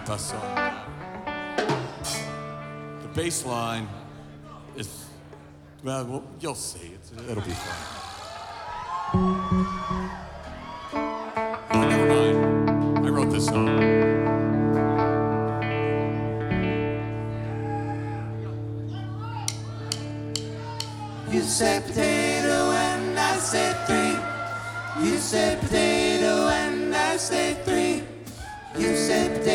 best song. The bass line is, well, you'll see. It'll be fun. Oh, never mind. I wrote this song. You said potato and I said three. You said potato and I said three. You said potato.